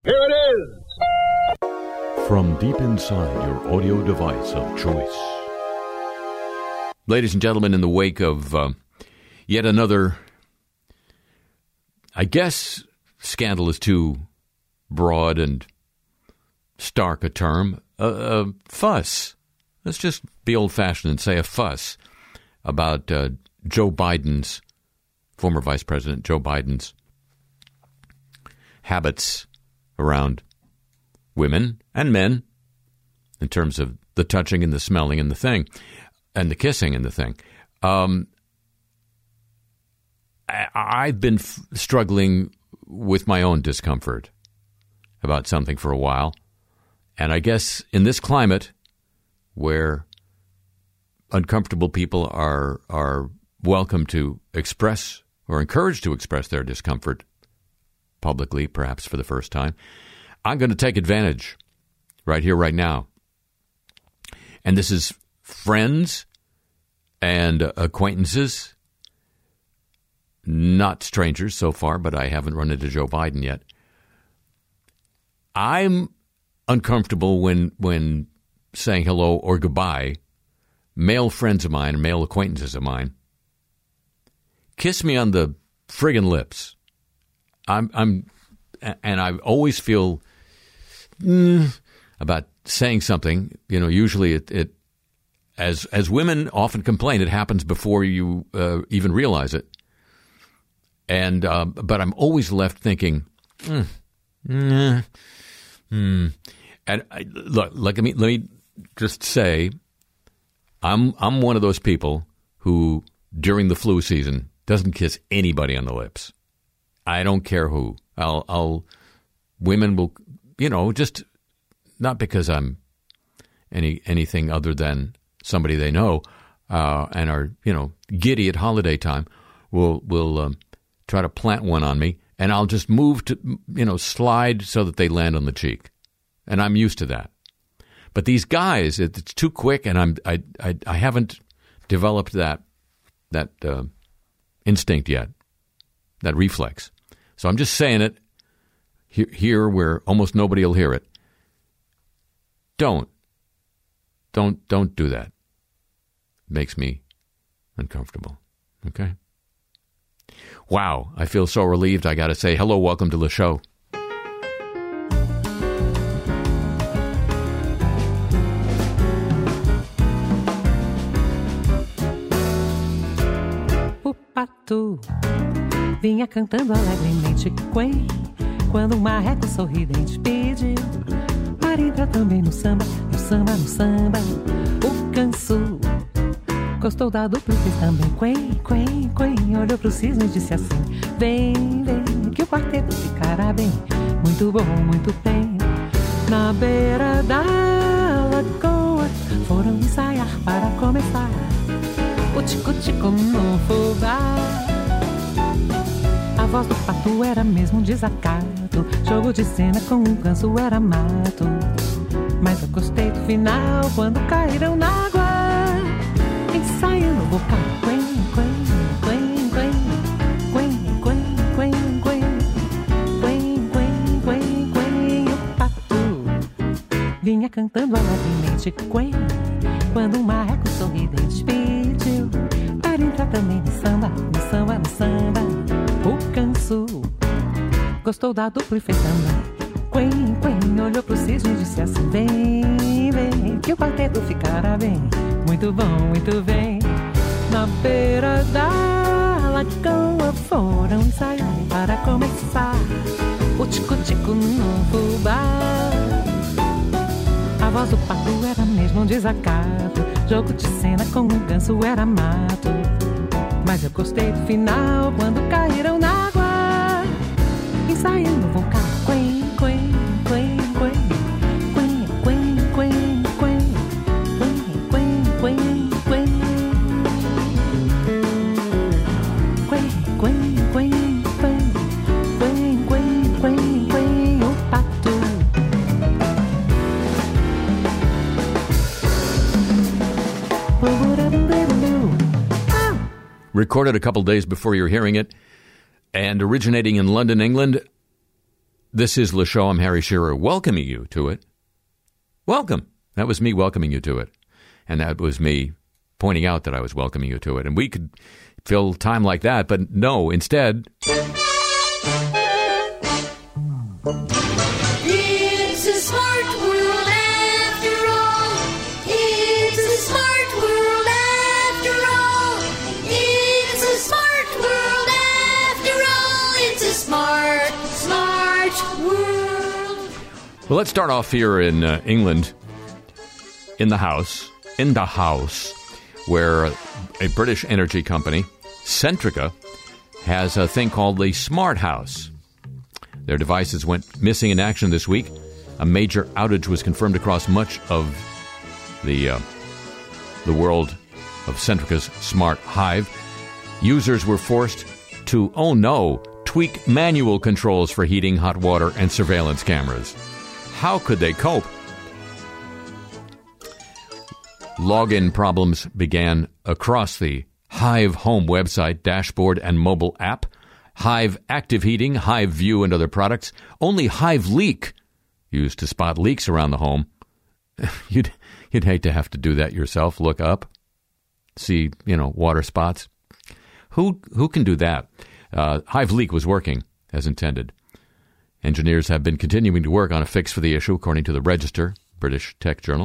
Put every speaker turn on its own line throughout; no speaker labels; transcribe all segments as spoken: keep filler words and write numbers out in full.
Here it is!
From deep inside your audio device of choice. Ladies and gentlemen, in the wake of uh, yet another, I guess scandal is too broad and stark a term, a, a fuss. Let's just be old-fashioned and say a fuss about uh, Joe Biden's, former Vice President Joe Biden's habits around women and men in terms of the touching and the smelling and the thing and the kissing and the thing. Um, I, I've been f- struggling with my own discomfort about something for a while. And I guess in this climate where uncomfortable people are are welcome to express or encouraged to express their discomfort publicly, perhaps for the first time, I'm going to take advantage right here, right now. And this is friends and acquaintances, not strangers so far, but I haven't run into Joe Biden yet. I'm uncomfortable when when saying hello or goodbye, male friends of mine, male acquaintances of mine, kiss me on the friggin' lips. I'm, I'm, and I always feel mm, about saying something. You know, usually it, it, as as women often complain, it happens before you uh, even realize it. And uh, but I'm always left thinking, mm, mm, mm. And I, look, let me let me just say, I'm I'm one of those people who during the flu season doesn't kiss anybody on the lips. I don't care who. I'll, I'll, women will, you know, just not because I'm any anything other than somebody they know uh, and are, you know, giddy at holiday time, will will um, try to plant one on me, and I'll just move to, you know, slide so that they land on the cheek, and I'm used to that. But these guys, it's too quick, and I'm I I, I haven't developed that that uh, instinct yet. That reflex. So I'm just saying it here, here where almost nobody will hear it. Don't. Don't don't do that. It makes me uncomfortable. Okay? Wow, I feel so relieved. I got to say hello, welcome to the show.
O pato vinha cantando alegremente quen, quando um marreco sorridente pediu para entrar também no samba, no samba, no samba. O canso gostou da dupla e fez também quen, quen, quen. Olhou pro cisne e disse assim: vem, vem, que o quarteto ficará bem, muito bom, muito bem. Na beira da lagoa foram ensaiar para começar o tico-tico no fubá. A voz do pato era mesmo um desacato, jogo de cena com um ganso era mato. Mas eu gostei do final, quando caíram na água, ensaiando o vocal. Quen, quen, quen, quen, quen, quen, quen, quen, quen, quen, quen. O pato vinha cantando alegremente quen, quando um marreco sorridente pediu para entrar também no samba, no samba, no samba. O canso gostou da dupla e fez também quen, quen. Olhou pro cisne e disse assim: vem, vem, que o quarteto ficará bem, muito bom, muito bem. Na beira da lagoa foram ensaiar para começar o tico-tico no fubá. A voz do pato era mesmo um desacato, jogo de cena com um ganso era mato. Mas eu gostei do final, quando caíram na água, ensaiando o vocal. Quen, quen, quen, quen, quen, quen, quen, quen, quen, quen, quen, quen, quen, quen, quen, quen, quen, quen, o pato.
Recorded a couple days before you're hearing it, and originating in London, England, This is Le Show. I'm Harry Shearer, welcoming you to it. Welcome. That was me welcoming you to it. And that was me pointing out that I was welcoming you to it. And we could fill time like that, but no, instead...
It's a smart world after all. It's a smart world after all. It's a smart world after all. It's a smart, smart world.
Well, let's start off here in uh, England, in the house, in the house, where a British energy company, Centrica, has a thing called the Smart House. Their devices went missing in action this week. A major outage was confirmed across much of the uh, the world of Centrica's Smart Hive. Users were forced to, oh no, tweak manual controls for heating, hot water, and surveillance cameras. How could they cope? Login problems began across the Hive home website, dashboard, and mobile app. Hive Active Heating, Hive View, and other products. Only Hive Leak, used to spot leaks around the home. You'd you'd hate to have to do that yourself. Look up, see, you know, water spots. Who who can do that? Uh, Hive Leak was working as intended. Engineers have been continuing to work on a fix for the issue, according to the Register, British tech journal.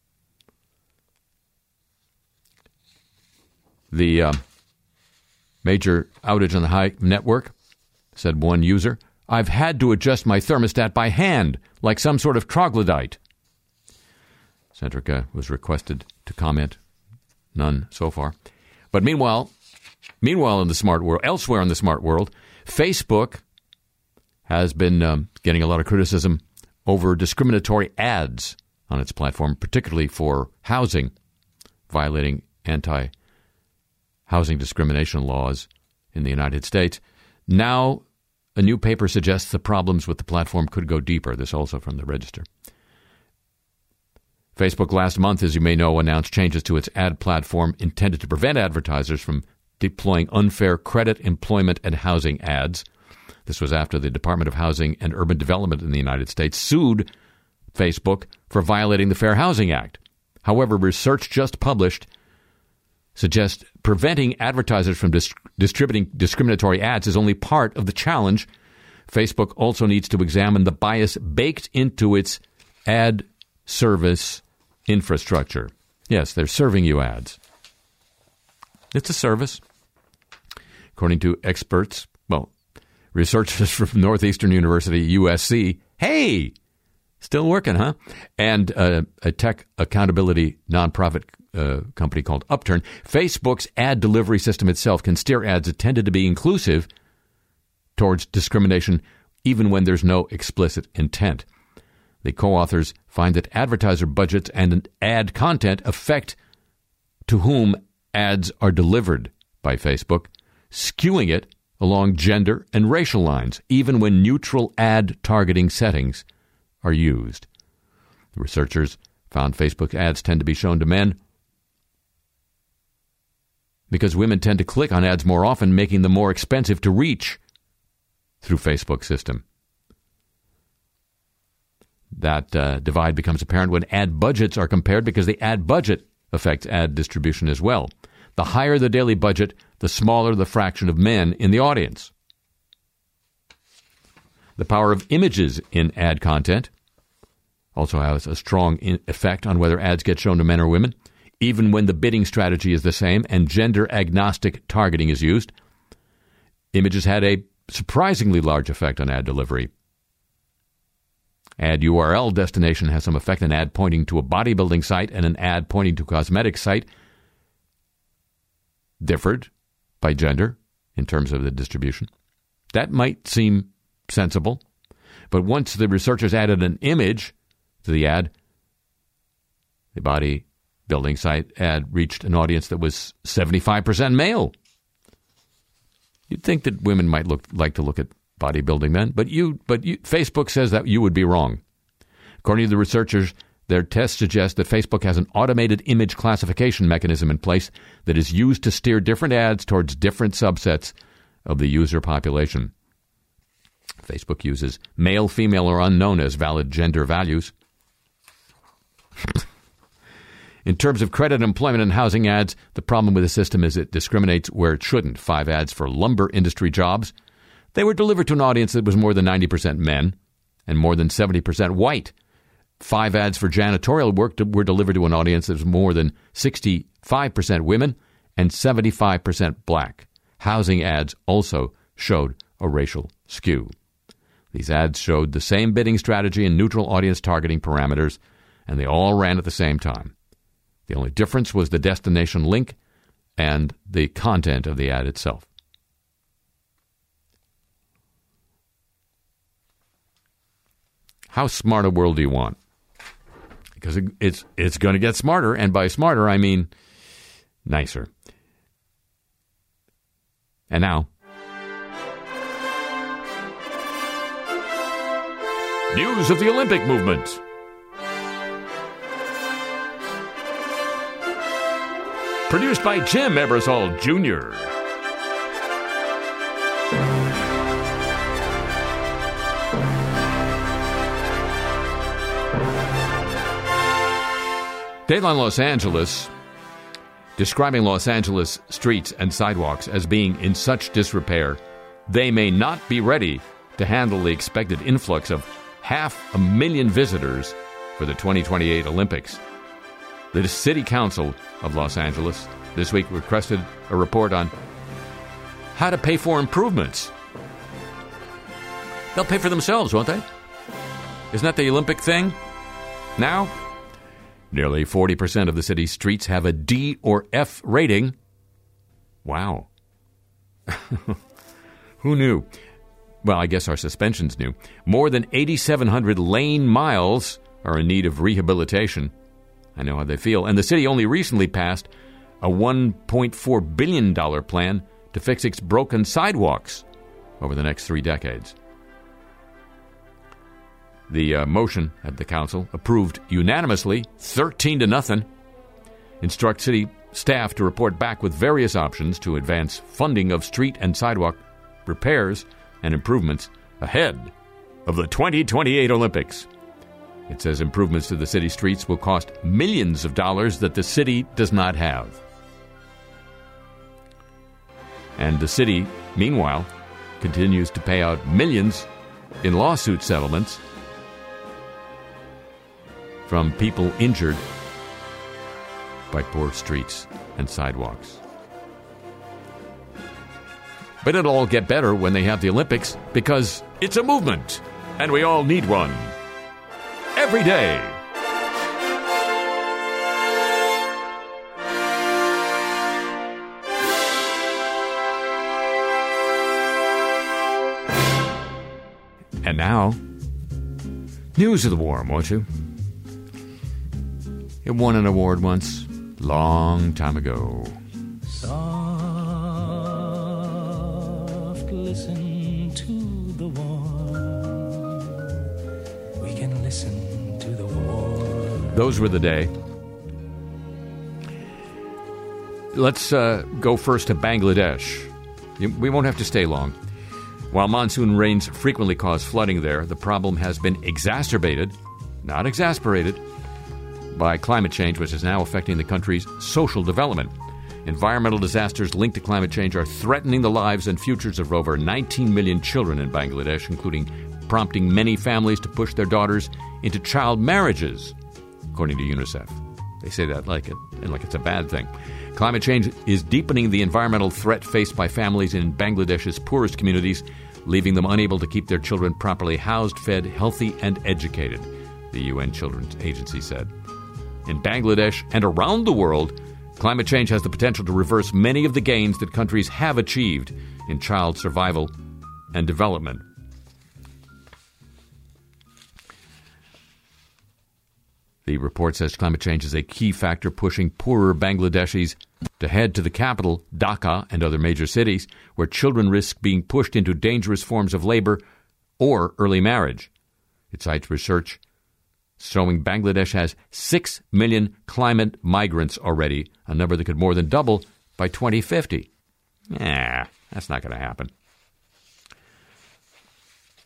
The uh, major outage on the Hive network, said one user. I've had to adjust my thermostat by hand, like some sort of troglodyte. Centrica was requested to comment. None so far. But meanwhile, meanwhile in the smart world, elsewhere in the smart world, Facebook has been um, getting a lot of criticism over discriminatory ads on its platform, particularly for housing, violating anti housing discrimination laws in the United States. Now, a new paper suggests the problems with the platform could go deeper. This also from the Register. Facebook last month, as you may know, announced changes to its ad platform intended to prevent advertisers from deploying unfair credit, employment, and housing ads. This was after the Department of Housing and Urban Development in the United States sued Facebook for violating the Fair Housing Act. However, research just published suggests preventing advertisers from dis- distributing discriminatory ads is only part of the challenge. Facebook also needs to examine the bias baked into its ad service infrastructure. Yes, they're serving you ads. It's a service. According to experts, well, researchers from Northeastern University, U S C, hey, still working, huh? And uh, a tech accountability nonprofit uh, company called Upturn. Facebook's ad delivery system itself can steer ads intended to be inclusive towards discrimination, even when there's no explicit intent. The co-authors find that advertiser budgets and ad content affect to whom ads are delivered by Facebook, skewing it along gender and racial lines, even when neutral ad targeting settings are used. The researchers found Facebook ads tend to be shown to men because women tend to click on ads more often, making them more expensive to reach through Facebook's system. That uh, divide becomes apparent when ad budgets are compared because the ad budget affects ad distribution as well. The higher the daily budget, the smaller the fraction of men in the audience. The power of images in ad content also has a strong in- effect on whether ads get shown to men or women, even when the bidding strategy is the same and gender-agnostic targeting is used. Images had a surprisingly large effect on ad delivery. Ad U R L destination has some effect. An ad pointing to a bodybuilding site and an ad pointing to a cosmetic site differed by gender in terms of the distribution. That might seem sensible, but once the researchers added an image to the ad, the bodybuilding site ad reached an audience that was seventy-five percent male. You'd think that women might look like to look at bodybuilding men, but you, but you, Facebook says that you would be wrong. According to the researchers, their tests suggest that Facebook has an automated image classification mechanism in place that is used to steer different ads towards different subsets of the user population. Facebook uses male, female, or unknown as valid gender values. In terms of credit, employment, and housing ads, the problem with the system is it discriminates where it shouldn't. Five ads for lumber industry jobs. They were delivered to an audience that was more than ninety percent men and more than seventy percent white. Five ads for janitorial work were delivered to an audience that was more than sixty-five percent women and seventy-five percent black. Housing ads also showed a racial skew. These ads showed the same bidding strategy and neutral audience targeting parameters, and they all ran at the same time. The only difference was the destination link and the content of the ad itself. How smart a world do you want? Because it's it's going to get smarter, and by smarter, I mean nicer. And now, news of the Olympic movement. Produced by Jim Ebersol Junior Dateline Los Angeles, describing Los Angeles streets and sidewalks as being in such disrepair, they may not be ready to handle the expected influx of half a million visitors for the twenty twenty-eight Olympics. The City Council of Los Angeles this week requested a report on how to pay for improvements. They'll pay for themselves, won't they? Isn't that the Olympic thing now? Nearly forty percent of the city's streets have a D or F rating. Wow. Who knew? Well, I guess our suspensions knew. More than eighty-seven hundred lane miles are in need of rehabilitation. I know how they feel. And the city only recently passed a one point four billion dollars plan to fix its broken sidewalks over the next three decades. The uh, motion at the council, approved unanimously, thirteen to nothing, instructs city staff to report back with various options to advance funding of street and sidewalk repairs and improvements ahead of the twenty twenty-eight Olympics. It says improvements to the city streets will cost millions of dollars that the city does not have. And the city, meanwhile, continues to pay out millions in lawsuit settlements from people injured by poor streets and sidewalks. But it'll all get better when they have the Olympics, because it's a movement, and we all need one. Every day. And now, news of the war, won't you? It won an award once, long time ago.
Soft, listen to the war. We can listen to the war.
Those were the day. Let's uh, go first to Bangladesh. We won't have to stay long. While monsoon rains frequently cause flooding there, the problem has been exacerbated, not exasperated, by climate change, which is now affecting the country's social development. Environmental disasters linked to climate change are threatening the lives and futures of over nineteen million children in Bangladesh, including prompting many families to push their daughters into child marriages, according to UNICEF. They say that like it, like it's a bad thing. Climate change is deepening the environmental threat faced by families in Bangladesh's poorest communities, leaving them unable to keep their children properly housed, fed, healthy, and educated, the U N Children's Agency said. In Bangladesh and around the world, climate change has the potential to reverse many of the gains that countries have achieved in child survival and development. The report says climate change is a key factor pushing poorer Bangladeshis to head to the capital, Dhaka, and other major cities, where children risk being pushed into dangerous forms of labor or early marriage. It cites research showing Bangladesh has six million climate migrants already, a number that could more than double by twenty fifty. Nah, that's not going to happen.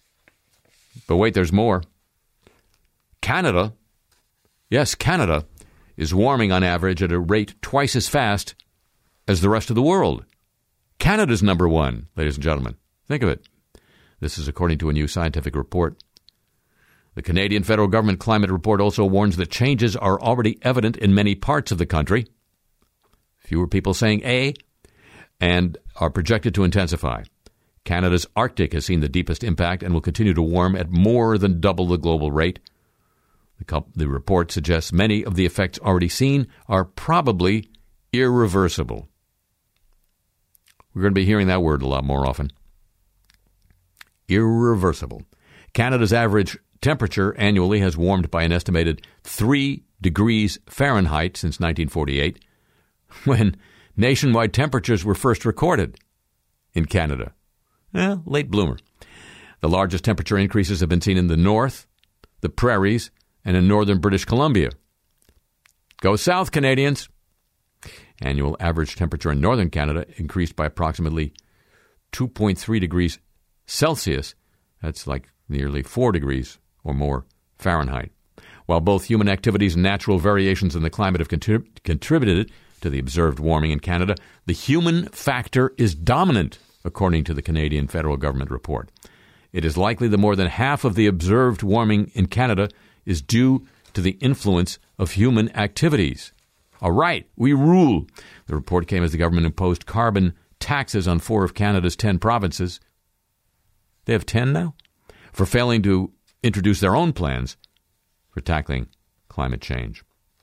But wait, there's more. Canada, yes, Canada, is warming on average at a rate twice as fast as the rest of the world. Canada's number one, ladies and gentlemen. Think of it. This is according to a new scientific report. The Canadian federal government climate report also warns that changes are already evident in many parts of the country. Fewer people saying A, and are projected to intensify. Canada's Arctic has seen the deepest impact and will continue to warm at more than double the global rate. The, the report suggests many of the effects already seen are probably irreversible. We're going to be hearing that word a lot more often. Irreversible. Canada's average temperature annually has warmed by an estimated three degrees Fahrenheit since nineteen forty-eight, when nationwide temperatures were first recorded in Canada. Eh, late bloomer. The largest temperature increases have been seen in the north, the prairies, and in northern British Columbia. Go south, Canadians. Annual average temperature in northern Canada increased by approximately two point three degrees Celsius. That's like nearly four degrees or more Fahrenheit. While both human activities and natural variations in the climate have contrib- contributed to the observed warming in Canada, the human factor is dominant, according to the Canadian federal government report. It is likely that more than half of the observed warming in Canada is due to the influence of human activities. All right, we rule. The report came as the government imposed carbon taxes on four of Canada's ten provinces. They have ten now? For failing to introduce their own plans for tackling climate change.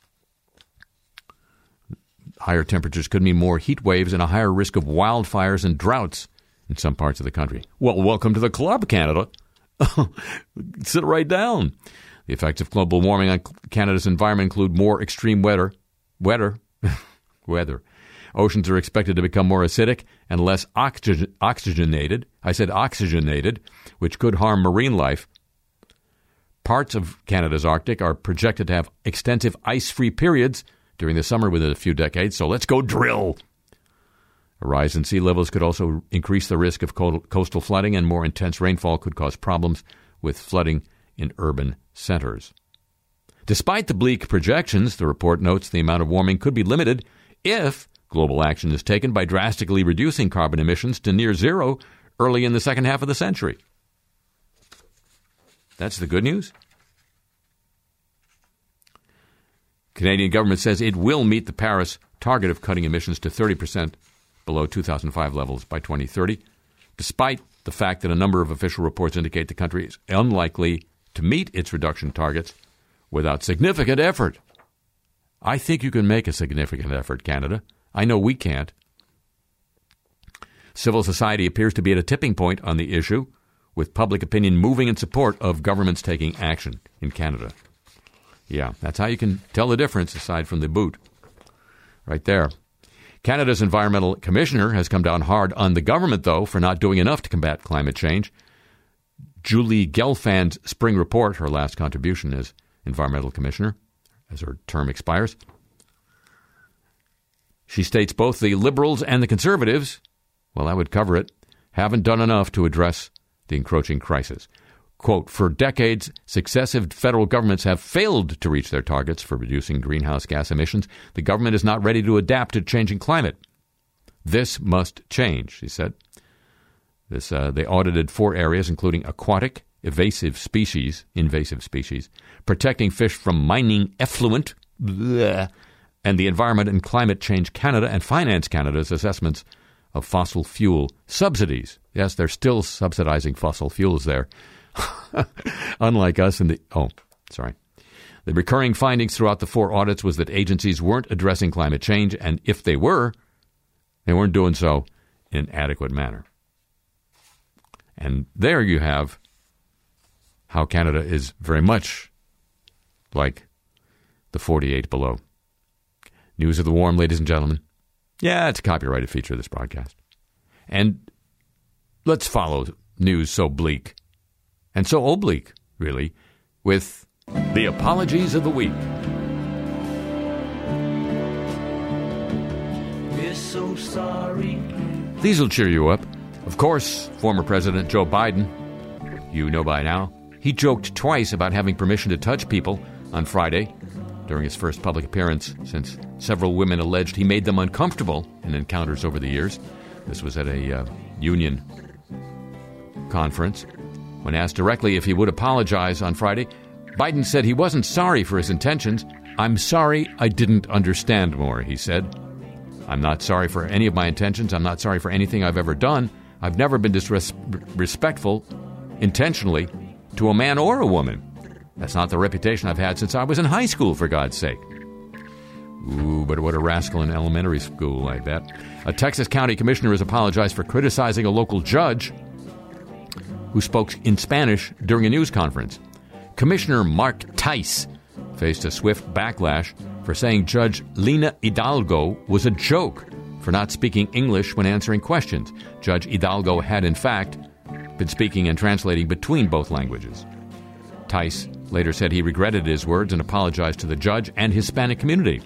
Higher temperatures could mean more heat waves and a higher risk of wildfires and droughts in some parts of the country. Well, welcome to the club, Canada. Sit right down. The effects of global warming on Canada's environment include more extreme weather, weather, weather. Oceans are expected to become more acidic and less oxygen, oxygenated. I said oxygenated, which could harm marine life. Parts of Canada's Arctic are projected to have extensive ice-free periods during the summer within a few decades, so let's go drill. A rise in sea levels could also increase the risk of coastal flooding, and more intense rainfall could cause problems with flooding in urban centers. Despite the bleak projections, the report notes the amount of warming could be limited if global action is taken by drastically reducing carbon emissions to near zero early in the second half of the century. That's the good news. Canadian government says it will meet the Paris target of cutting emissions to thirty percent below two thousand five levels by twenty thirty, despite the fact that a number of official reports indicate the country is unlikely to meet its reduction targets without significant effort. I think you can make a significant effort, Canada. I know we can't. Civil society appears to be at a tipping point on the issue, with public opinion moving in support of governments taking action in Canada. Yeah, that's how you can tell the difference aside from the boot. Right there. Canada's Environmental Commissioner has come down hard on the government, though, for not doing enough to combat climate change. Julie Gelfand's spring report, her last contribution as Environmental Commissioner, as her term expires. She states both the Liberals and the Conservatives, well, I would cover it, haven't done enough to address the encroaching crisis. Quote, for decades, successive federal governments have failed to reach their targets for reducing greenhouse gas emissions. The government is not ready to adapt to changing climate. This must change, she said. This, uh, they audited four areas, including aquatic, invasive species, invasive species, protecting fish from mining effluent, bleh, and the Environment and Climate Change Canada and Finance Canada's assessments of fossil fuel subsidies. Yes, they're still subsidizing fossil fuels there. Unlike us in the... Oh, sorry. The recurring findings throughout the four audits was that agencies weren't addressing climate change, and if they were, they weren't doing so in an adequate manner. And there you have how Canada is very much like the forty-eight below. News of the warm, ladies and gentlemen. Yeah, it's a copyrighted feature of this broadcast. And let's follow news so bleak, and so oblique, really, with the apologies of the week.
We're so sorry.
These will cheer you up. Of course, former President Joe Biden, you know by now, He joked twice about having permission to touch people on Friday during his first public appearance, since several women alleged he made them uncomfortable in encounters over the years. This was at a uh, union conference. When asked directly if he would apologize on Friday, Biden said he wasn't sorry for his intentions. "I'm sorry I didn't understand more," he said. "I'm not sorry for any of my intentions. I'm not sorry for anything I've ever done. I've never been disrespectful intentionally to a man or a woman. That's not the reputation I've had since I was in high school, for God's sake." Ooh, but what a rascal in elementary school, I bet. A Texas county commissioner has apologized for criticizing a local judge who spoke in Spanish during a news conference. Commissioner Mark Tice faced a swift backlash for saying Judge Lina Hidalgo was a joke for not speaking English when answering questions. Judge Hidalgo had, in fact, been speaking and translating between both languages. Tice later said he regretted his words and apologized to the judge and Hispanic community.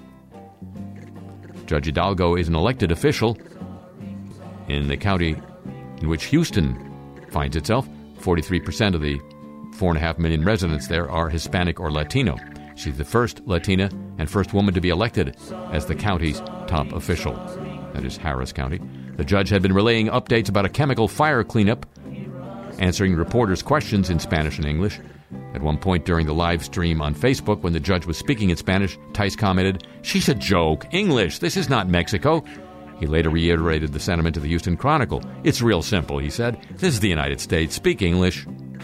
Judge Hidalgo is an elected official in the county in which Houston finds itself. forty-three percent of the four and a half million residents there are Hispanic or Latino. She's the first Latina and first woman to be elected as the county's top official. That is Harris County. The judge had been relaying updates about a chemical fire cleanup, answering reporters' questions in Spanish and English. At one point during the live stream on Facebook, when the judge was speaking in Spanish, Tice commented, "She's a joke. English. This is not Mexico." He later reiterated the sentiment to the Houston Chronicle. "It's real simple," he said. "This is the United States. Speak English."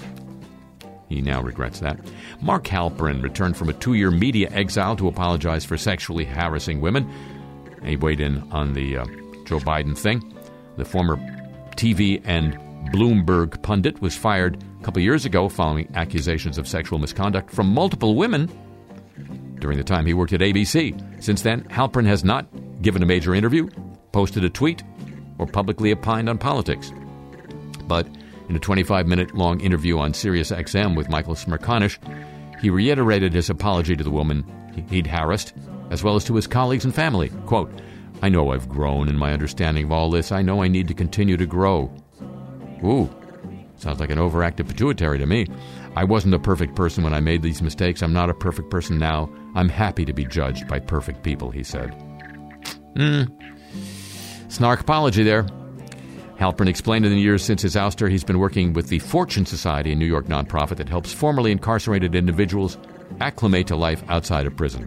He now regrets that. Mark Halperin returned from a two-year media exile to apologize for sexually harassing women. He weighed in on the uh, Joe Biden thing. The former T V and Bloomberg pundit was fired a couple years ago following accusations of sexual misconduct from multiple women during the time he worked at A B C. Since then, Halperin has not given a major interview, posted a tweet, or publicly opined on politics. But in a twenty-five minute long interview on Sirius X M with Michael Smerconish, he reiterated his apology to the woman he'd harassed, as well as to his colleagues and family. Quote, "I know I've grown in my understanding of all this. I know I need to continue to grow." Ooh, sounds like an overactive pituitary to me. "I wasn't a perfect person when I made these mistakes. I'm not a perfect person now. I'm happy to be judged by perfect people," he said. Hmm. Snark apology there. Halperin explained in the years since his ouster, he's been working with the Fortune Society, a New York nonprofit that helps formerly incarcerated individuals acclimate to life outside of prison.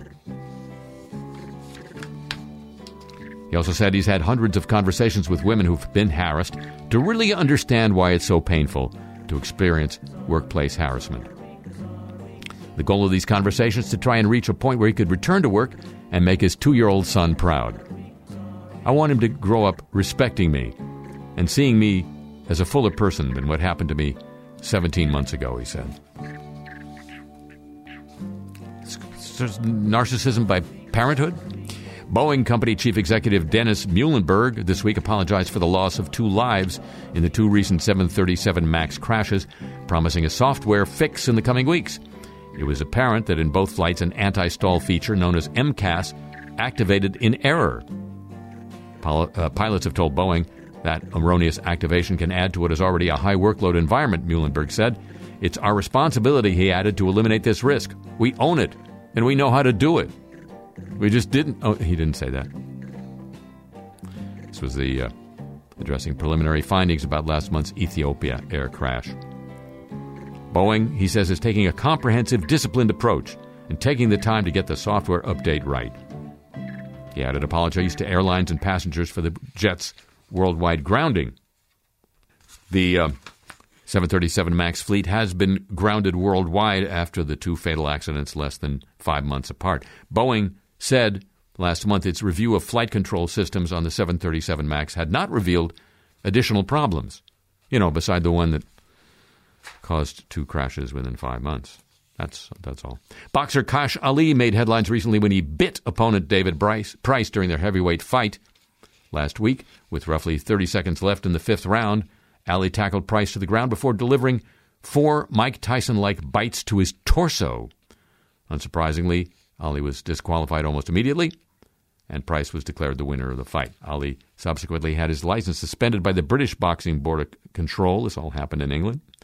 He also said he's had hundreds of conversations with women who've been harassed to really understand why it's so painful to experience workplace harassment. The goal of these conversations is to try and reach a point where he could return to work and make his two-year-old son proud. "I want him to grow up respecting me and seeing me as a fuller person than what happened to me seventeen months ago," he said. Narcissism by parenthood? Boeing Company Chief Executive Dennis Muilenburg this week apologized for the loss of two lives in the two recent seven thirty-seven MAX crashes, promising a software fix in the coming weeks. It was apparent that in both flights an anti-stall feature known as M C A S activated in error. Pil- uh, pilots have told Boeing that erroneous activation can add to what is already a high workload environment, Muilenburg said. "It's our responsibility," he added, "to eliminate this risk. We own it, and we know how to do it. We just didn't..." Oh, he didn't say that. This was the uh, addressing preliminary findings about last month's Ethiopia air crash. Boeing, he says, is taking a comprehensive, disciplined approach and taking the time to get the software update right. He added apologies to airlines and passengers for the jet's worldwide grounding. The uh, seven thirty-seven MAX fleet has been grounded worldwide after the two fatal accidents less than five months apart. Boeing said last month its review of flight control systems on the seven thirty-seven MAX had not revealed additional problems, you know, beside the one that caused two crashes within five months. That's that's all. Boxer Kash Ali made headlines recently when he bit opponent David Price, Price during their heavyweight fight last week. With roughly thirty seconds left in the fifth round, Ali tackled Price to the ground before delivering four Mike Tyson-like bites to his torso. Unsurprisingly, Ali was disqualified almost immediately, and Price was declared the winner of the fight. Ali subsequently had his license suspended by the British Boxing Board of Control. This all happened in England.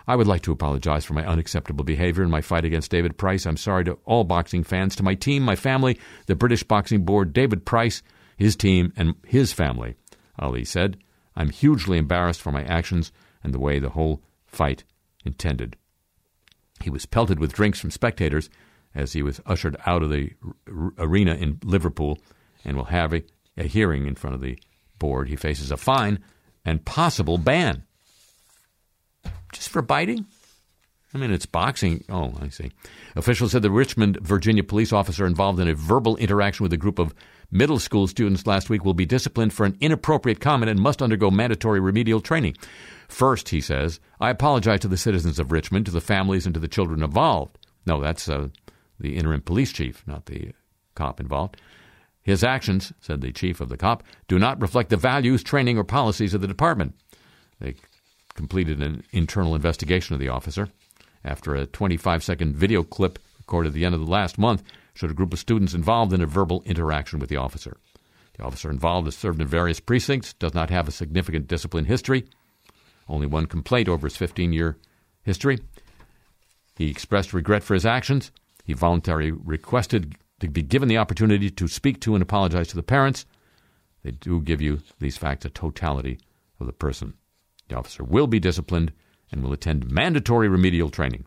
I would like to apologize for my unacceptable behavior in my fight against David Price. I'm sorry to all boxing fans, to my team, my family, the British Boxing Board, David Price, his team, and his family. Ali said, I'm hugely embarrassed for my actions and the way the whole fight intended. He was pelted with drinks from spectators as he was ushered out of the r- arena in Liverpool and will have a, a hearing in front of the board. He faces a fine and possible ban. Just for biting? I mean, it's boxing. Oh, I see. Officials said the Richmond, Virginia police officer involved in a verbal interaction with a group of middle school students last week will be disciplined for an inappropriate comment and must undergo mandatory remedial training. First, he says, I apologize to the citizens of Richmond, to the families, and to the children involved. No, that's uh, the interim police chief, not the cop involved. His actions, said the chief of the cop, do not reflect the values, training, or policies of the department. They completed an internal investigation of the officer after a twenty-five second video clip recorded at the end of the last month showed a group of students involved in a verbal interaction with the officer. The officer involved has served in various precincts, does not have a significant discipline history, only one complaint over his fifteen-year history. He expressed regret for his actions. He voluntarily requested to be given the opportunity to speak to and apologize to the parents. They do give you these facts, a totality of the person. The officer will be disciplined and will attend mandatory remedial training.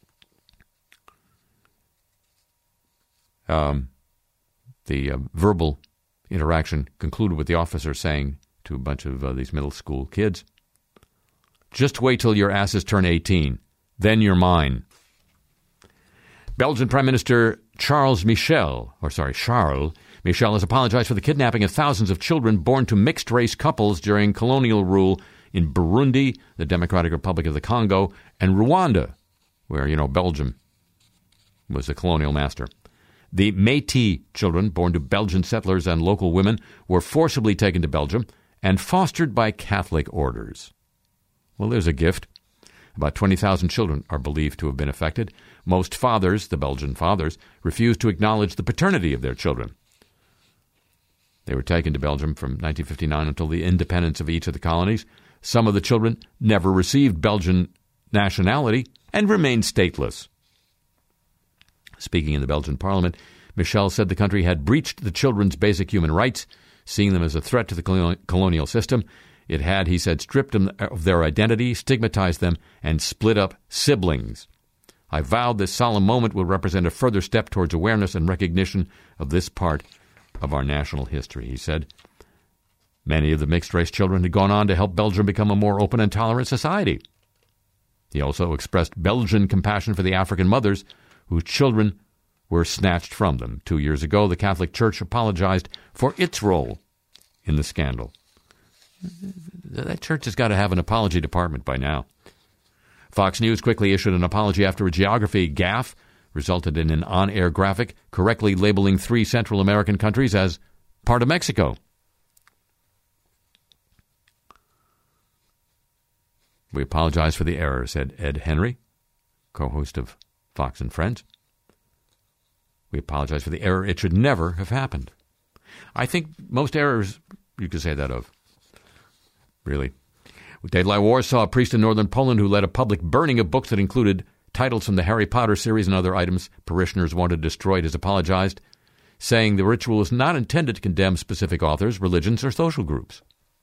Um, the uh, verbal interaction concluded with the officer saying to a bunch of uh, these middle school kids, just wait till your asses turn eighteen, then you're mine. Belgian Prime Minister Charles Michel, or sorry, Charles Michel has apologized for the kidnapping of thousands of children born to mixed-race couples during colonial rule in Burundi, the Democratic Republic of the Congo, and Rwanda, where, you know, Belgium was the colonial master. The Métis children, born to Belgian settlers and local women, were forcibly taken to Belgium and fostered by Catholic orders. Well, there's a gift. About twenty thousand children are believed to have been affected. Most fathers, the Belgian fathers, refused to acknowledge the paternity of their children. They were taken to Belgium from nineteen fifty-nine until the independence of each of the colonies. Some of the children never received Belgian nationality and remained stateless. Speaking in the Belgian parliament, Michel said the country had breached the children's basic human rights, seeing them as a threat to the colonial system. It had, he said, stripped them of their identity, stigmatized them, and split up siblings. I vowed this solemn moment will represent a further step towards awareness and recognition of this part of our national history, he said. Many of the mixed-race children had gone on to help Belgium become a more open and tolerant society. He also expressed Belgian compassion for the African mothers whose children were snatched from them. Two years ago, the Catholic Church apologized for its role in the scandal. That church has got to have an apology department by now. Fox News quickly issued an apology after a geography gaffe resulted in an on-air graphic correctly labeling three Central American countries as part of Mexico. We apologize for the error, said Ed Henry, co-host of Fox and Friends. We apologize for the error. It should never have happened. I think most errors you could say that of. Really. Daylight War saw a priest in northern Poland who led a public burning of books that included titles from the Harry Potter series and other items parishioners wanted destroyed, has apologized, saying the ritual was not intended to condemn specific authors, religions, or social groups.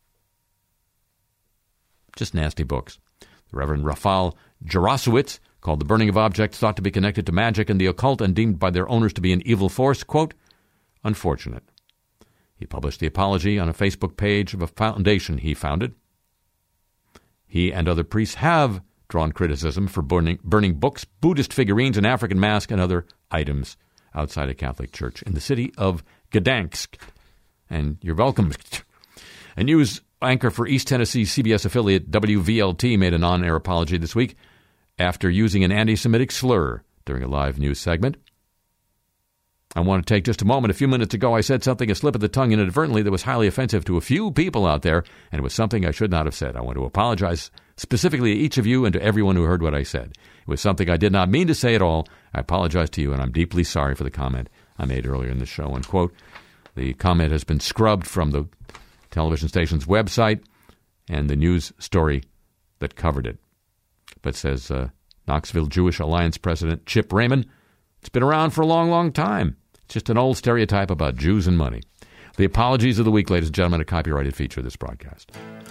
Just nasty books. The Reverend Rafal Jarosowicz called the burning of objects thought to be connected to magic and the occult and deemed by their owners to be an evil force, quote, unfortunate. He published the apology on a Facebook page of a foundation he founded. He and other priests have drawn criticism for burning, burning books, Buddhist figurines, and African masks and other items outside a Catholic church in the city of Gdansk. And you're welcome. A news anchor for East Tennessee C B S affiliate W V L T made an on-air apology this week after using an anti-Semitic slur during a live news segment. I want to take just a moment. A few minutes ago, I said something, a slip of the tongue inadvertently, that was highly offensive to a few people out there, and it was something I should not have said. I want to apologize specifically to each of you and to everyone who heard what I said. It was something I did not mean to say at all. I apologize to you, and I'm deeply sorry for the comment I made earlier in the show, unquote. The comment has been scrubbed from the television station's website and the news story that covered it. But says uh, Knoxville Jewish Alliance President Chip Raymond, it's been around for a long, long time. It's just an old stereotype about Jews and money. The apologies of the week, ladies and gentlemen, a copyrighted feature of this broadcast.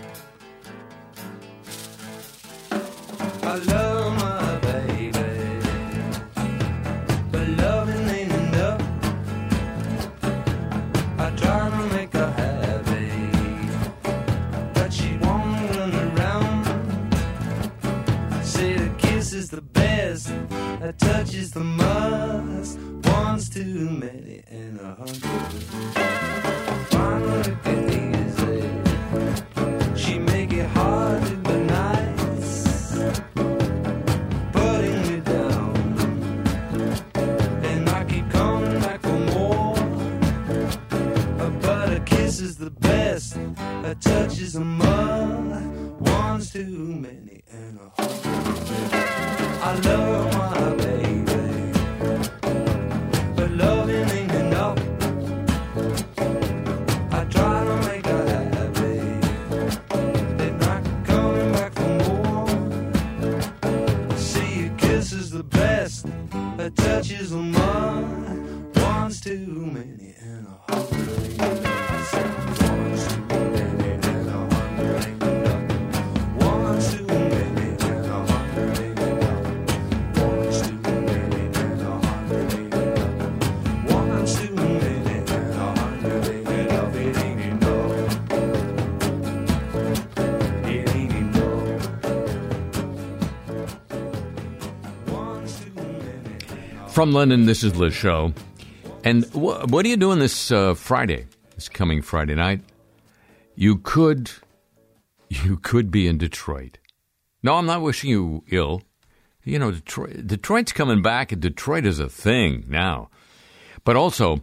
I love my baby, but loving ain't enough. I try to make her happy, but she won't run around. I say the kiss is the best, a touch is the must. One's too many and a hundred. Finally look at easy, she make it hard to be nice, putting me down, and I keep coming back for more. But a kiss is the best, a touch is a must. One's too many and a hundred. I love my baby, but loving ain't enough. I try to make her happy, then I keep coming back for more. See, a kiss is the best, a touch is a must. One's too many and a hundred. One's too many and a hundred ain't enough. One's too many and a hundred ain't enough. One's too many and a hundred ain't enough. One's too many and a hundred ain't enough. It ain't enough. It ain't enough. One's too many.
From London, this is Liz Show. And wh- what are you doing this uh, Friday, this coming Friday night? You could, you could be in Detroit. No, I'm not wishing you ill. You know, Detroit, Detroit's coming back, and Detroit is a thing now. But also,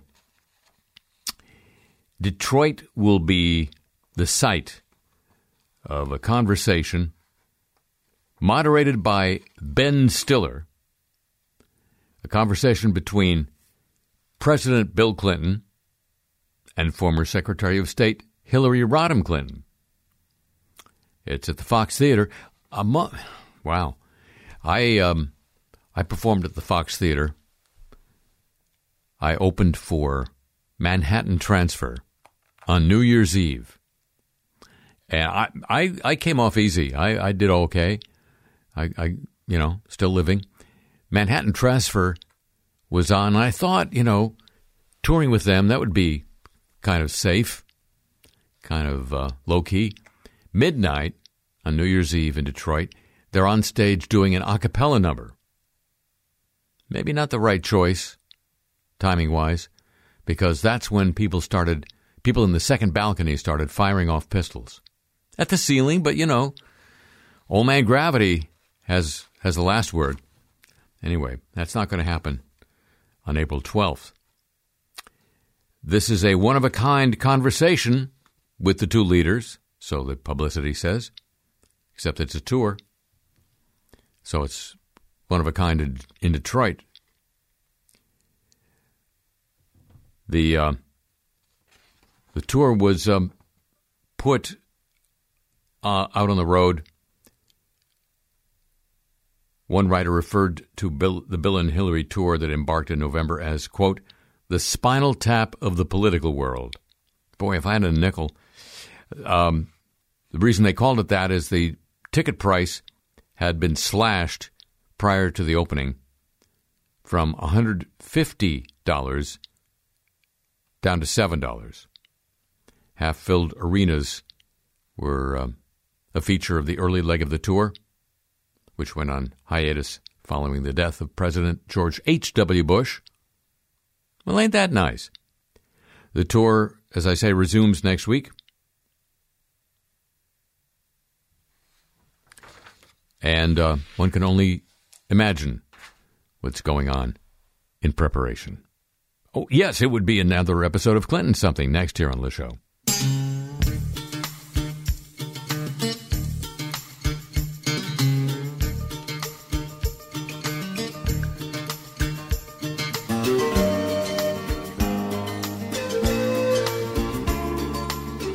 Detroit will be the site of a conversation moderated by Ben Stiller, a conversation between President Bill Clinton and former Secretary of State Hillary Rodham Clinton. It's at the Fox Theater. A mo- wow. I um, I performed at the Fox Theater. I opened for Manhattan Transfer on New Year's Eve. And I, I, I came off easy. I, I did okay. I, I, you know, still living. Manhattan Transfer was on. I thought, you know, touring with them, that would be kind of safe, kind of uh, low-key. Midnight on New Year's Eve in Detroit, they're on stage doing an a cappella number. Maybe not the right choice, timing-wise, because that's when people started, people in the second balcony started firing off pistols. At the ceiling, but, you know, Old Man Gravity has has the last word. Anyway, that's not going to happen on April twelfth. This is a one-of-a-kind conversation with the two leaders, so the publicity says, except it's a tour. So it's one-of-a-kind in, in Detroit. The uh, the tour was um, put uh, out on the road. One writer referred to Bill, the Bill and Hillary tour that embarked in November as, quote, the Spinal Tap of the political world. Boy, if I had a nickel. Um, the reason they called it that is the ticket price had been slashed prior to the opening from one hundred fifty dollars down to seven dollars. Half-filled arenas were um, a feature of the early leg of the tour, which went on hiatus following the death of President George H W. Bush. Well, ain't that nice? The tour, as I say, resumes next week. And uh, one can only imagine what's going on in preparation. Oh, yes, it would be another episode of Clinton Something next here on the show.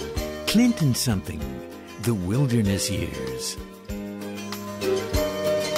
Clinton Something, the Wilderness Years.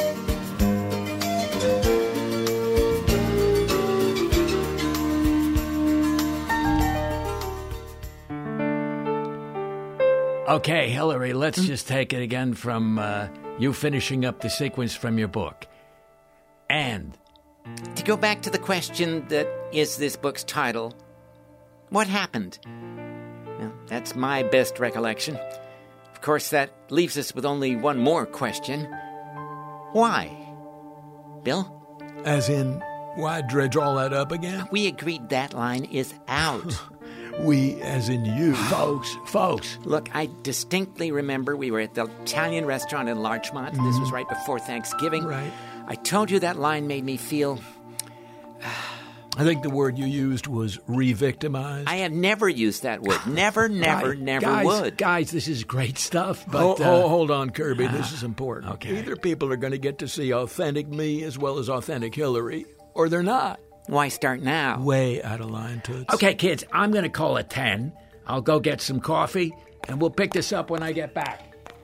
Okay, Hillary, let's just take it again from uh, you finishing up the sequence from your book. And
To go back to the question that is this book's title, what happened? Well, that's my best recollection. Of course, that leaves us with only one more question. Why? Bill?
As in, why dredge all that up again?
We agreed that line is out.
We, as in you.
folks, folks,
Look, I distinctly remember we were at the Italian restaurant in Larchmont. This was right before Thanksgiving.
Right.
I told you that line made me feel...
I think the word you used was re-victimized.
I have never used that word. Never, never,
guys,
never
guys,
would.
Guys, this is great stuff, but...
Oh,
uh,
oh, hold on, Kirby. This is important.
okay.
Either people are going to get to see authentic me as well as authentic Hillary, or they're not.
Why start now?
Way out of line, Toots.
Okay, kids, I'm going to call it ten. I'll go get some coffee, and we'll pick this up when I get back.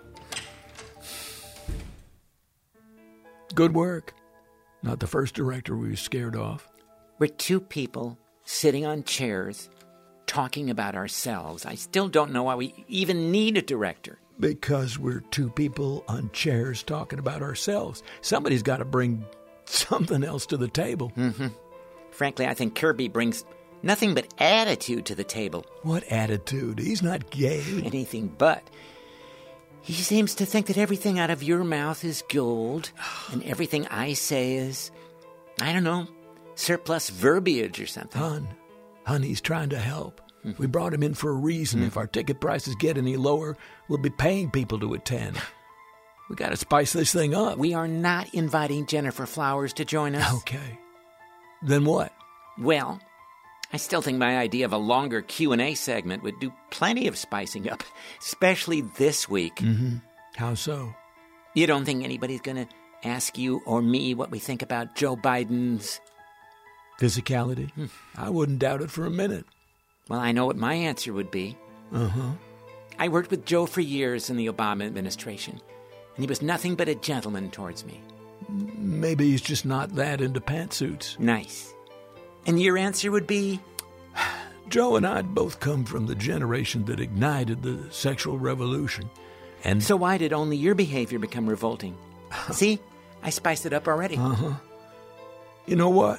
Good work. Not the first director we were scared off.
We're two people sitting on chairs talking about ourselves. I still don't know why we even need a director.
Because we're two people on chairs talking about ourselves. Somebody's got to bring something else to the table.
Mm-hmm. Frankly, I think Kirby brings nothing but attitude to the table.
What attitude? He's not gay.
Anything but. He seems to think that everything out of your mouth is gold, and everything I say is, I don't know, surplus verbiage or something.
Hun, hun, he's trying to help. We brought him in for a reason. If our ticket prices get any lower, we'll be paying people to attend. We got to spice this thing up.
We are not inviting Jennifer Flowers to join us.
Okay. Then what?
Well, I still think my idea of a longer Q and A segment would do plenty of spicing up, especially this week.
Mm-hmm. How so?
You don't think anybody's going to ask you or me what we think about Joe Biden's...
Physicality? I wouldn't doubt it for a minute.
Well, I know what my answer would be.
Uh-huh.
I worked with Joe for years in the Obama administration, and he was nothing but a gentleman towards me.
Maybe he's just not that into pantsuits.
Nice. And your answer would be?
Joe and I both come from the generation that ignited the sexual revolution. And
So why did only your behavior become revolting? See? I spiced it up already.
Uh-huh. You know what?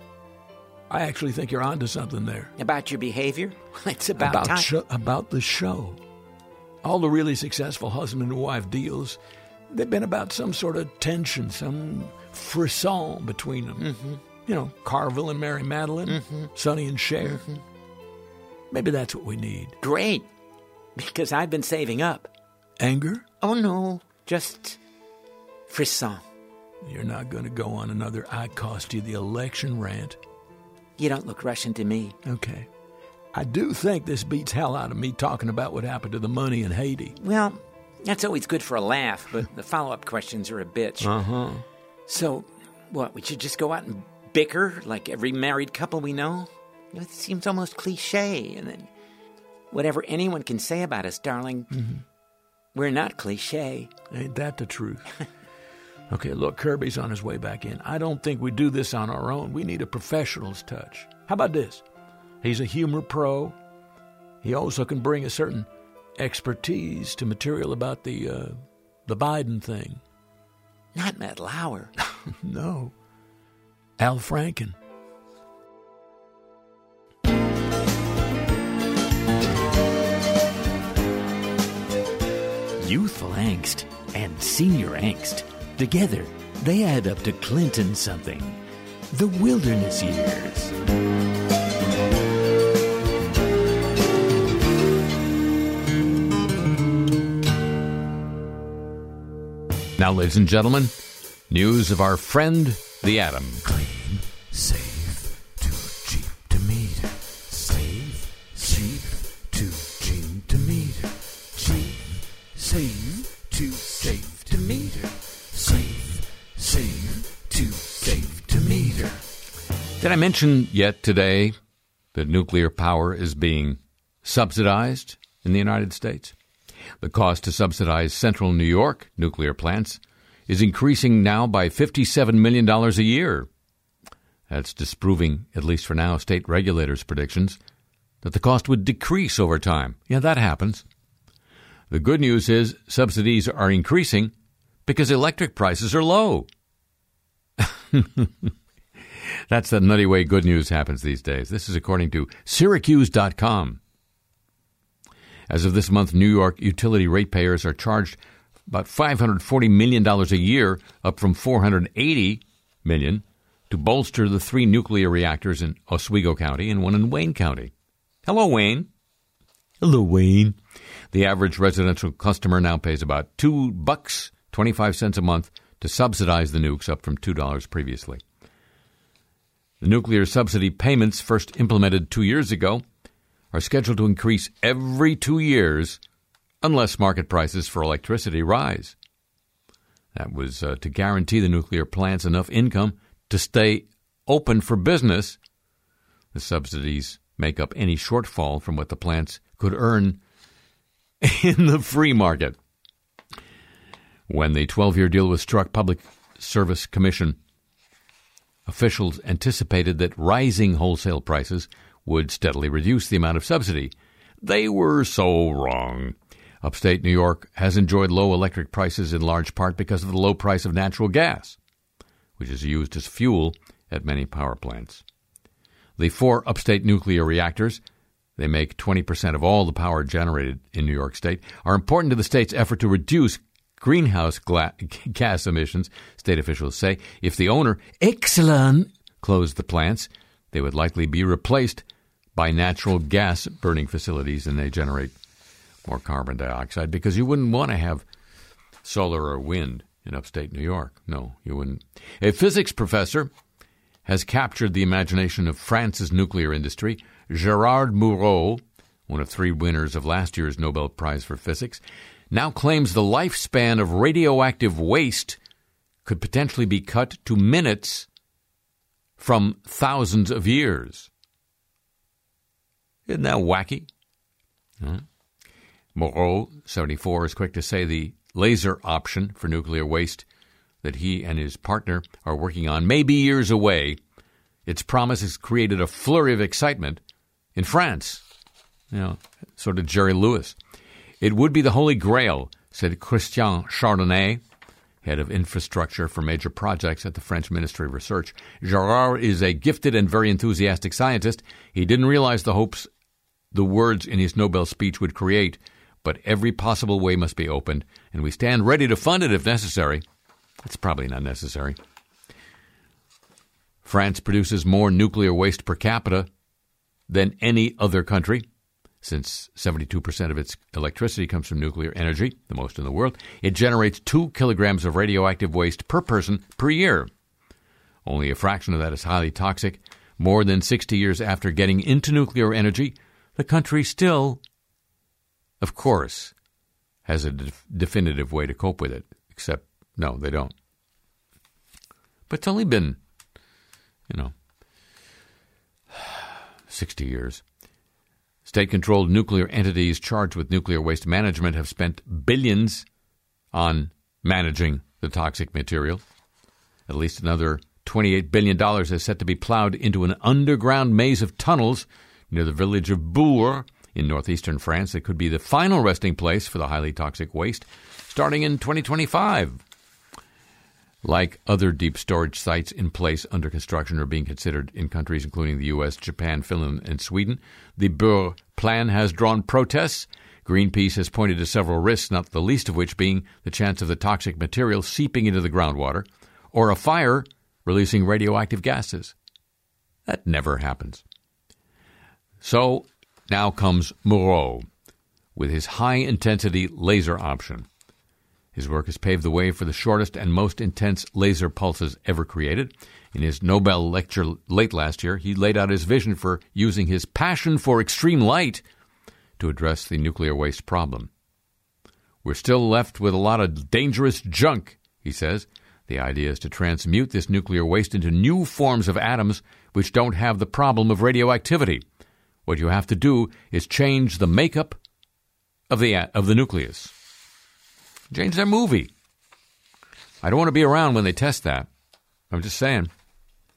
I actually think you're onto something there.
About your behavior? It's about,
about
time.
Sho- about the show. All the really successful husband and wife deals, they've been about some sort of tension, some frisson between them.
Mm-hmm.
You know, Carville and Mary Madeline,
Mm-hmm.
Sonny and Cher.
Mm-hmm.
Maybe that's what we need.
Great. Because I've been saving up.
Anger?
Oh, no. Just frisson.
You're not going to go on another I cost you the election rant.
You don't look Russian to me.
Okay. I do think this beats hell out of me talking about what happened to the money in Haiti.
Well, that's always good for a laugh, but the follow-up questions are a bitch.
Uh-huh.
So, what, we should just go out and bicker like every married couple we know? You know, it seems almost cliche. And then, whatever anyone can say about us, darling,
Mm-hmm.
we're not cliche.
Ain't that the truth? Okay, look, Kirby's on his way back in. I don't think we do this on our own. We need a professional's touch. How about this? He's a humor pro. He also can bring a certain expertise to material about the uh, the Biden thing.
Not Matt Lauer.
No. Al Franken.
Youthful angst and senior angst. Together, they add up to Clinton something. The wilderness years.
Now, ladies and gentlemen, news of our friend, the atom.
Clean, safe, too cheap to meter. Safe, cheap, too cheap to meter. Cheap, safe, too safe to meter. Safe, safe, too safe to meter.
Did I mention yet today that nuclear power is being subsidized in the United States? The cost to subsidize central New York nuclear plants is increasing now by fifty-seven million dollars a year. That's disproving, at least for now, state regulators' predictions that the cost would decrease over time. Yeah, that happens. The good news is subsidies are increasing because electric prices are low. That's the nutty way good news happens these days. This is according to Syracuse dot com. As of this month, New York utility ratepayers are charged about five hundred forty million dollars a year, up from four hundred eighty million dollars, to bolster the three nuclear reactors in Oswego County and one in Wayne County. Hello, Wayne. Hello, Wayne. The average residential customer now pays about two bucks twenty-five cents a month to subsidize the nukes, up from two dollars previously. The nuclear subsidy payments, first implemented two years ago, are scheduled to increase every two years unless market prices for electricity rise. That was uh, to guarantee the nuclear plants enough income to stay open for business. The subsidies make up any shortfall from what the plants could earn in the free market. When the twelve-year deal was struck, Public Service Commission officials anticipated that rising wholesale prices would steadily reduce the amount of subsidy. They were so wrong. Upstate New York has enjoyed low electric prices in large part because of the low price of natural gas, which is used as fuel at many power plants. The four upstate nuclear reactors, they make twenty percent of all the power generated in New York State, are important to the state's effort to reduce greenhouse gla- gas emissions. State officials say if the owner, Exelon, closed the plants, they would likely be replaced by natural gas burning facilities, and they generate more carbon dioxide because you wouldn't want to have solar or wind in upstate New York. No, you wouldn't. A physics professor has captured the imagination of France's nuclear industry. Gerard Mourou, one of three winners of last year's Nobel Prize for Physics, now claims the lifespan of radioactive waste could potentially be cut to minutes from thousands of years. Isn't that wacky? Huh? Moreau, seventy-four, is quick to say the laser option for nuclear waste that he and his partner are working on may be years away. Its promise has created a flurry of excitement in France. You know, sort of Jerry Lewis. It would be the Holy Grail, said Christian Chardonnay, head of infrastructure for major projects at the French Ministry of Research. Gerard is a gifted and very enthusiastic scientist. He didn't realize the hopes the words in his Nobel speech would create, but every possible way must be opened, and we stand ready to fund it if necessary. It's probably not necessary. France produces more nuclear waste per capita than any other country. Since seventy-two percent of its electricity comes from nuclear energy, the most in the world, it generates two kilograms of radioactive waste per person per year. Only a fraction of that is highly toxic. More than sixty years after getting into nuclear energy, the country still, of course, has a de- definitive way to cope with it. Except, no, they don't. But it's only been, you know, sixty years. State-controlled nuclear entities charged with nuclear waste management have spent billions on managing the toxic material. At least another twenty-eight billion dollars is set to be plowed into an underground maze of tunnels near the village of Bourg in northeastern France. It could be the final resting place for the highly toxic waste starting in twenty twenty-five. Like other deep storage sites in place under construction or being considered in countries including the U S, Japan, Finland, and Sweden, the Bourg plan has drawn protests. Greenpeace has pointed to several risks, not the least of which being the chance of the toxic material seeping into the groundwater or a fire releasing radioactive gases. That never happens. So now comes Moreau with his high-intensity laser option. His work has paved the way for the shortest and most intense laser pulses ever created. In his Nobel lecture late last year, he laid out his vision for using his passion for extreme light to address the nuclear waste problem. We're still left with a lot of dangerous junk, he says. The idea is to transmute this nuclear waste into new forms of atoms which don't have the problem of radioactivity. What you have to do is change the makeup of the of the nucleus. Change their movie. I don't want to be around when they test that. I'm just saying.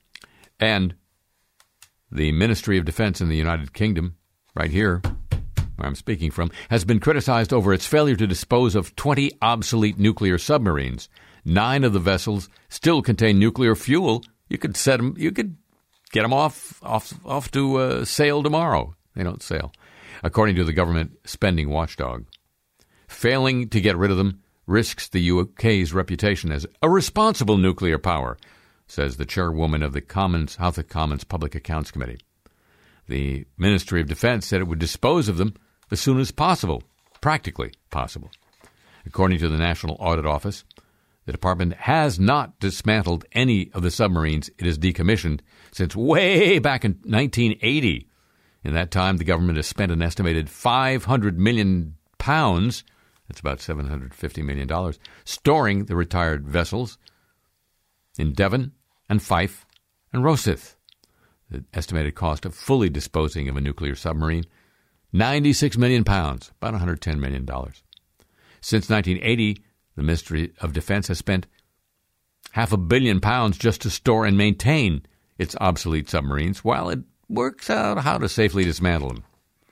And the Ministry of Defense in the United Kingdom, right here, where I'm speaking from, has been criticized over its failure to dispose of twenty obsolete nuclear submarines. Nine of the vessels still contain nuclear fuel. You could set them, you could get them off, off, off to uh, sail tomorrow. They don't sail, according to the government spending watchdog. Failing to get rid of them risks the U K's reputation as a responsible nuclear power, says the chairwoman of the Commons, House of Commons Public Accounts Committee. The Ministry of Defense said it would dispose of them as soon as possible, practically possible. According to the National Audit Office, the department has not dismantled any of the submarines it has decommissioned since way back in nineteen eighty. In that time, the government has spent an estimated five hundred million pounds, that's about seven hundred fifty million dollars, storing the retired vessels in Devon and Fife and Rosyth. The estimated cost of fully disposing of a nuclear submarine, ninety-six million pounds, about one hundred ten million dollars. Since nineteen eighty, the Ministry of Defense has spent half a billion pounds just to store and maintain its obsolete submarines, while it works out how to safely dismantle them.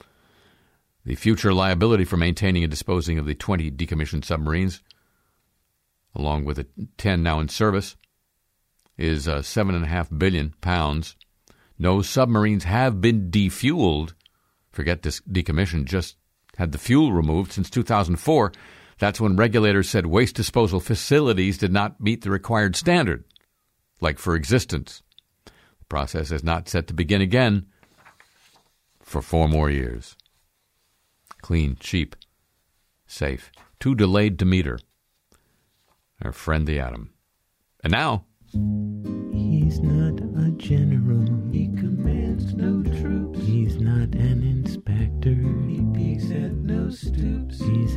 The future liability for maintaining and disposing of the twenty decommissioned submarines, along with the ten now in service, is uh, seven and a half billion pounds. No submarines have been defueled. Forget this decommission, just had the fuel removed since two thousand four. That's when regulators said waste disposal facilities did not meet the required standard, like for existence. The process is not set to begin again for four more years. Clean, cheap, safe, too delayed to meter. Our friend the atom. And now...
He's not a general. He commands no troops. He's not an inspector. He peeks at no stoops. He's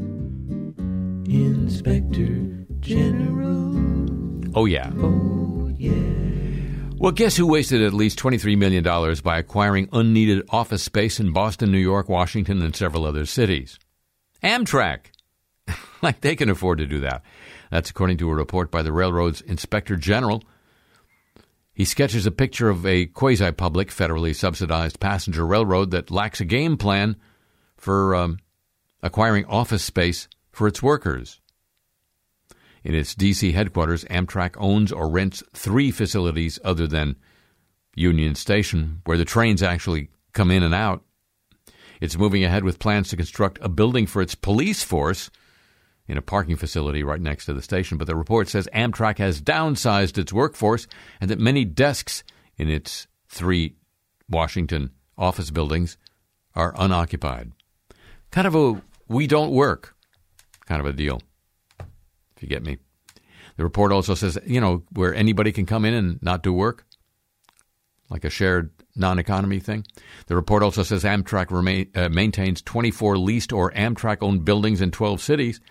an inspector general.
Oh, yeah.
Oh, yeah.
Well, guess who wasted at least twenty-three million dollars by acquiring unneeded office space in Boston, New York, Washington, and several other cities? Amtrak. Like they can afford to do that. That's according to a report by the railroad's Inspector General. He sketches a picture of a quasi-public, federally subsidized passenger railroad that lacks a game plan for um, acquiring office space for its workers. In its D C headquarters, Amtrak owns or rents three facilities other than Union Station, where the trains actually come in and out. It's moving ahead with plans to construct a building for its police force in a parking facility right next to the station. But the report says Amtrak has downsized its workforce and that many desks in its three Washington office buildings are unoccupied. Kind of a we don't work kind of a deal, if you get me. The report also says, you know, where anybody can come in and not do work, like a shared non-economy thing. The report also says Amtrak remain, uh, maintains twenty-four leased or Amtrak-owned buildings in twelve cities,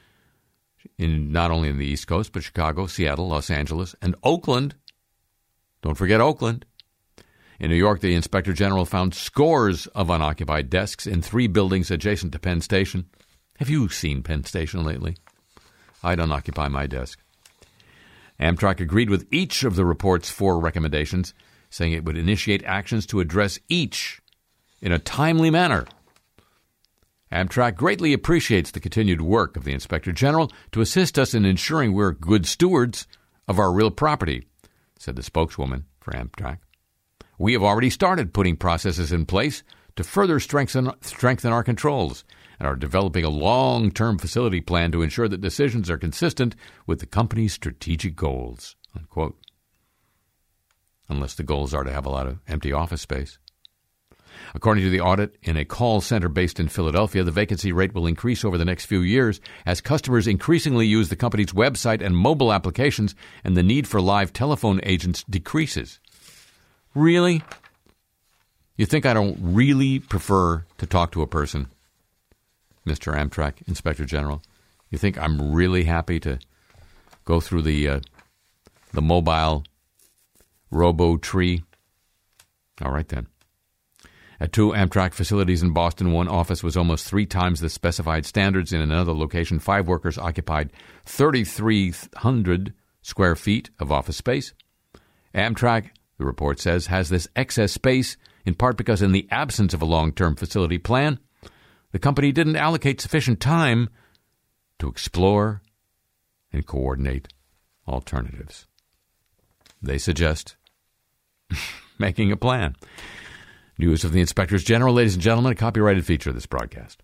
in not only in the East Coast, but Chicago, Seattle, Los Angeles, and Oakland. Don't forget Oakland. In New York, the Inspector General found scores of unoccupied desks in three buildings adjacent to Penn Station. Have you seen Penn Station lately? I'd unoccupy my desk. Amtrak agreed with each of the report's four recommendations, saying it would initiate actions to address each in a timely manner. Amtrak greatly appreciates the continued work of the Inspector General to assist us in ensuring we're good stewards of our real property, said the spokeswoman for Amtrak. We have already started putting processes in place to further strengthen, strengthen our controls and are developing a long-term facility plan to ensure that decisions are consistent with the company's strategic goals, unquote. Unless the goals are to have a lot of empty office space. According to the audit, in a call center based in Philadelphia, the vacancy rate will increase over the next few years as customers increasingly use the company's website and mobile applications and the need for live telephone agents decreases. Really? You think I don't really prefer to talk to a person, Mister Amtrak Inspector General? You think I'm really happy to go through the uh, the mobile robo tree? All right, then. At two Amtrak facilities in Boston, one office was almost three times the specified standards. In another location, five workers occupied thirty-three hundred square feet of office space. Amtrak, the report says, has this excess space in part because in the absence of a long-term facility plan, the company didn't allocate sufficient time to explore and coordinate alternatives. They suggest making a plan. News of the Inspectors General, ladies and gentlemen, a copyrighted feature of this broadcast.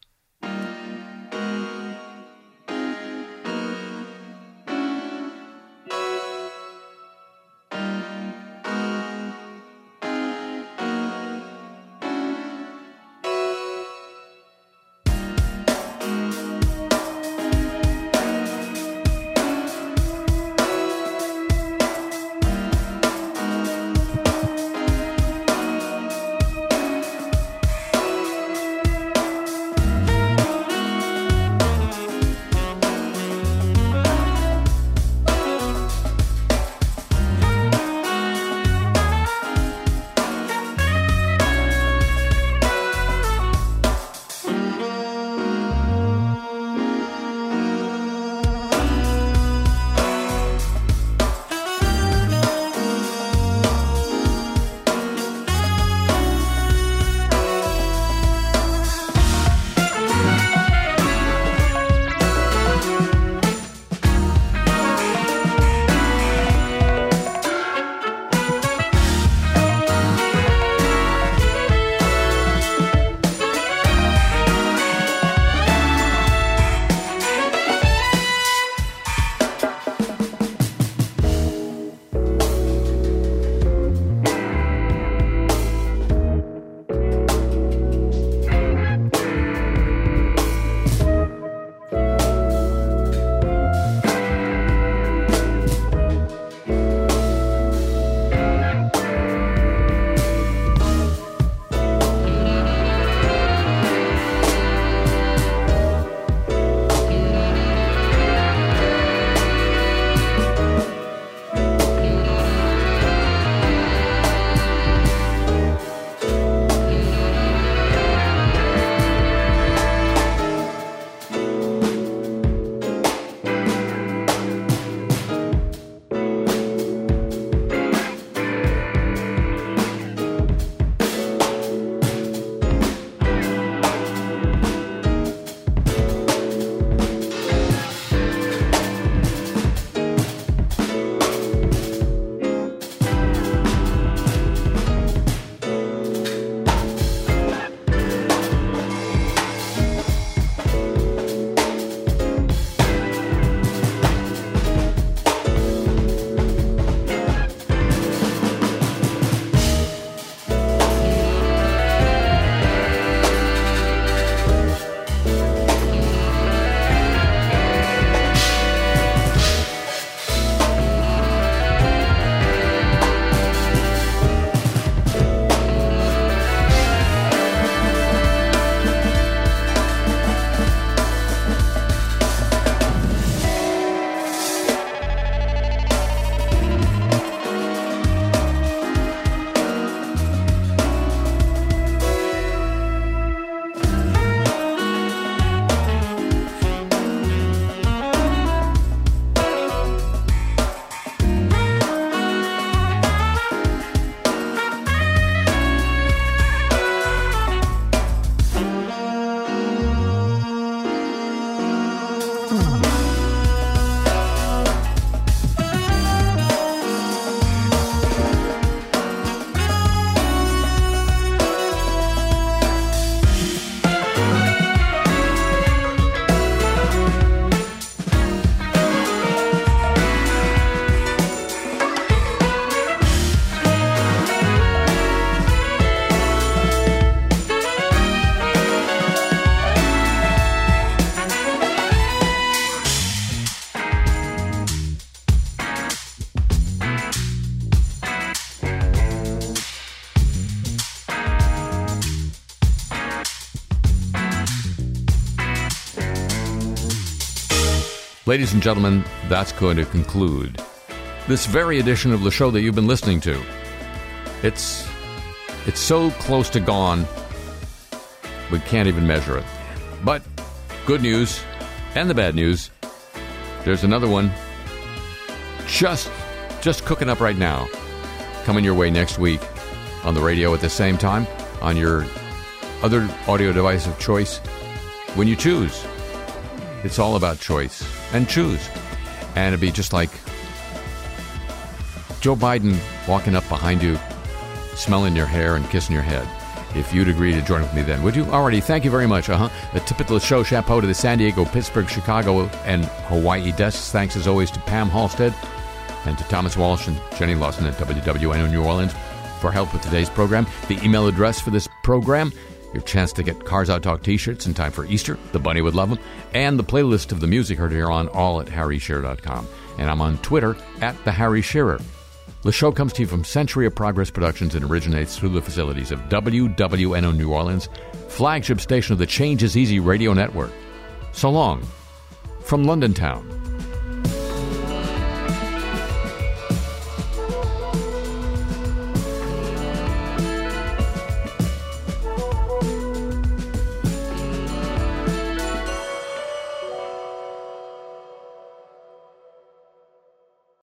Ladies and gentlemen, that's going to conclude this very edition of the show that you've been listening to. It's it's so close to gone, we can't even measure it. But good news and the bad news, there's another one just just cooking up right now, coming your way next week on the radio at the same time, on your other audio device of choice, when you choose. It's all about choice and choose. And it'd be just like Joe Biden walking up behind you, smelling your hair and kissing your head. If you'd agree to join with me then, would you? Alrighty, thank you very much. Uh-huh. The typical show chapeau to the San Diego, Pittsburgh, Chicago, and Hawaii desks. Thanks as always to Pam Halstead and to Thomas Walsh and Jenny Lawson at W W N O New Orleans for help with today's program. The email address for this program, your chance to get Cars Out Talk t-shirts in time for Easter. The bunny would love them. And the playlist of the music heard here on all at harry shearer dot com. And I'm on Twitter at the Harry Shearer. The show comes to you from Century of Progress Productions and originates through the facilities of W W N O New Orleans, flagship station of the Change is Easy radio network. So long from London Town.